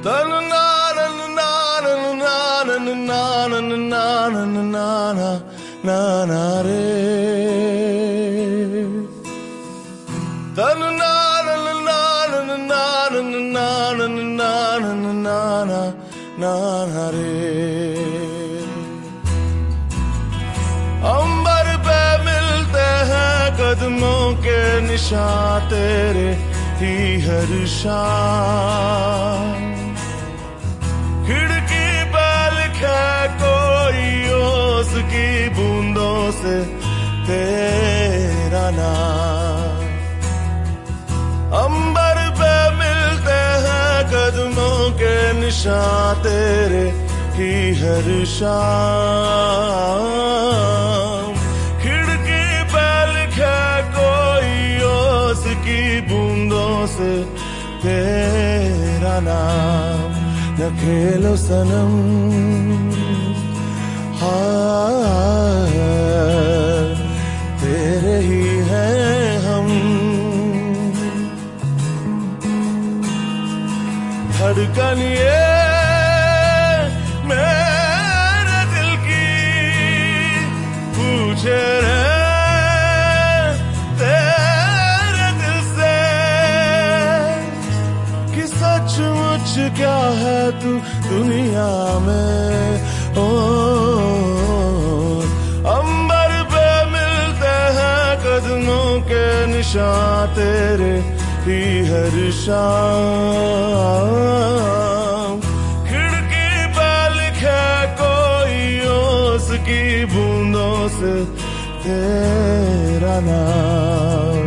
अंबर पे मिलते हैं कदमों के निशान तेरे ही हर शाम। खिड़की पे लिखा कोई ओस की बूंदों से तेरा नाम। अंबर पे मिलते हैं कदमों के निशान तेरे ही हर शाम। खिड़की पे लिखा कोई ओस की बूंदों से तेरा नाम। न खेलो सनम हाँ तेरे ही हैं हम। धड़कन ये मेरे दिल की पूछे रे तेरे दिल से कि सचमुच क्या है तू दुनिया में। ओ अंबर पे मिलते हैं कदमों के निशान तेरे ही हर शाम। खिड़की पे लिखा कोई ओस की बूंदों से तेरा नाम।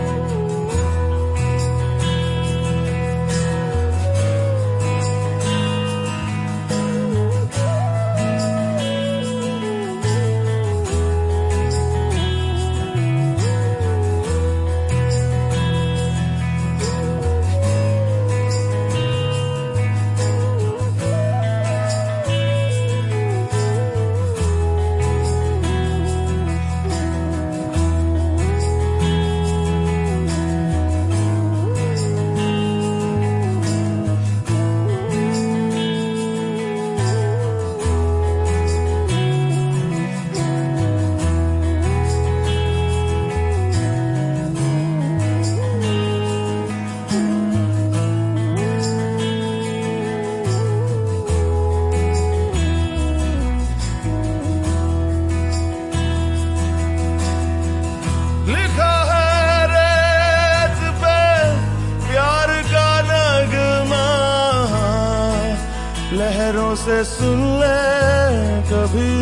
लहरों से सुन ले कभी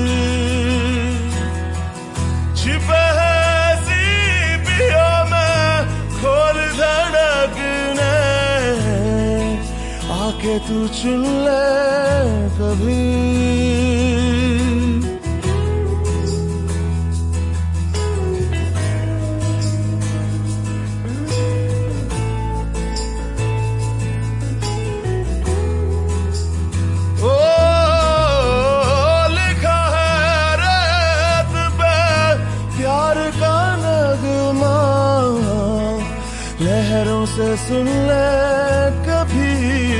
छिपे है सीपियों में खोल धड़कने। आके तू चुन ले कभी लहरों से सुन ले कभी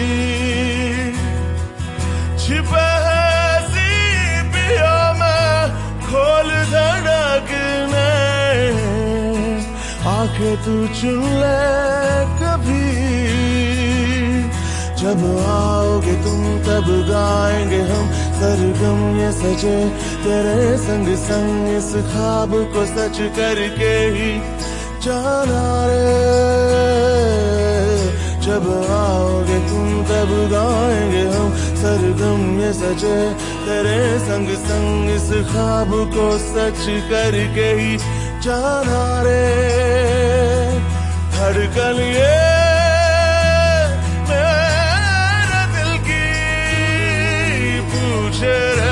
छिपे है सीपियों में खोल धड़कने। आंखें तू चुन ले कभी। जब आओगे तुम तब गाएंगे हम सरगम ये सजे तेरे संग संग इस ख्वाब को सच करके ही जाना रे। जब आओगे तुम तब गाएंगे हम सरगम ये सजे तेरे संग संग इस ख्वाब को सच करके ही जाना रे। धड़कन ये मेरे दिल की पूछे रे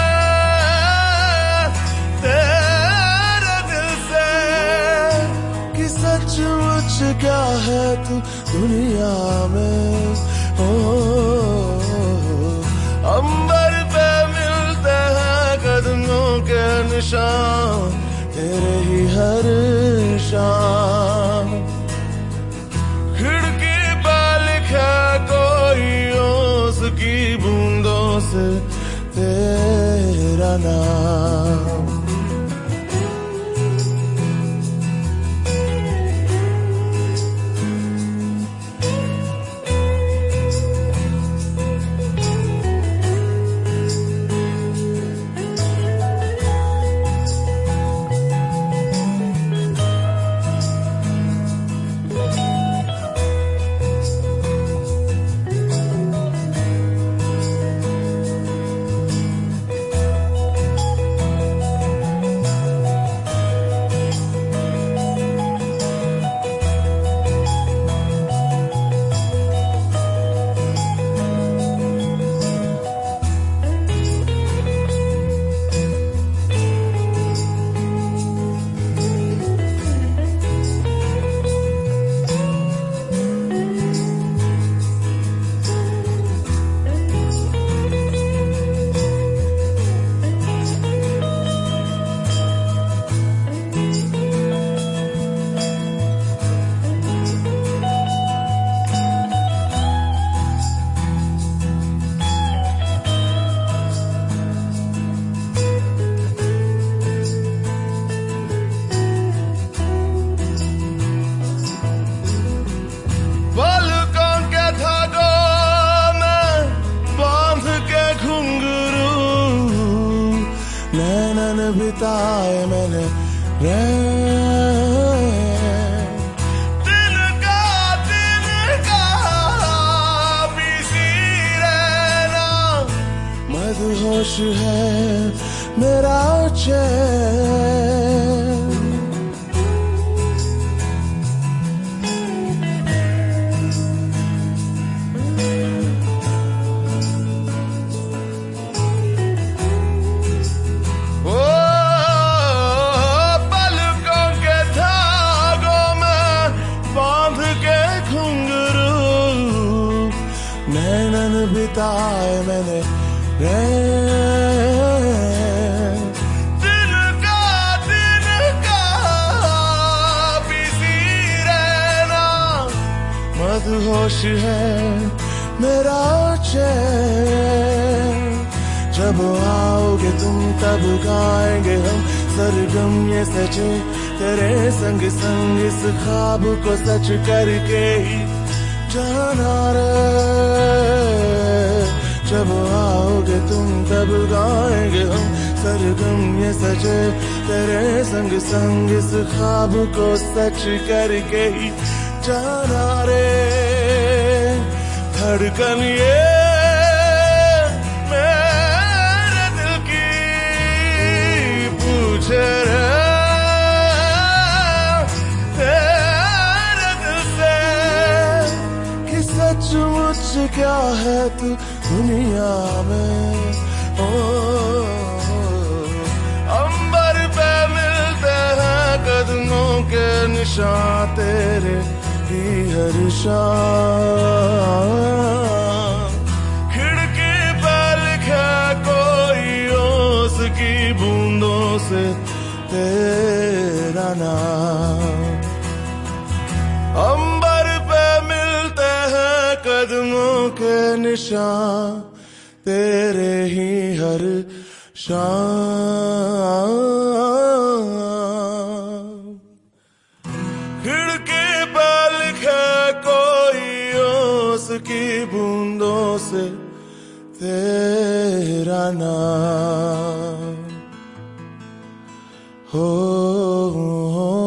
सचमुच क्या है तू दुनिया में। ओ अंबर पे मिलते हैं कदमों के निशान तेरे ही हर शाम। खिड़की पे लिखा कोई नाम। बिताए मैंने दिन का बीसी रहना, मदहोश है मेरा चैन। नैनन बिताए मैंने दिन का बिजी रहना, मदहोश है मेरा चैन। जब आओगे तुम तब गाएंगे हम सरगम ये सचे, तेरे संग संग इस ख्वाब को सच करके ही जाना रे। जब आओगे तुम तब गाएंगे हम सरगम ये सचे, तेरे संग संग इस ख्वाब को सच करके ही जाना रे। धड़कन ये मेरे दिल की पूछे रे, सचमुच क्या है तू दुनिया में। ओ अंबर पे मिलते हैं कदमों के निशान, तेरे ही हर शाम। खिड़की पे लिखा कोई ओस की बूंदों से तेरा नाम। अंबर पे मिलते हैं कदमों के निशान, तेरे ही हर शाम। खिड़की पे लिखे कोई ओस की बूंदों से तेरा नाम हो।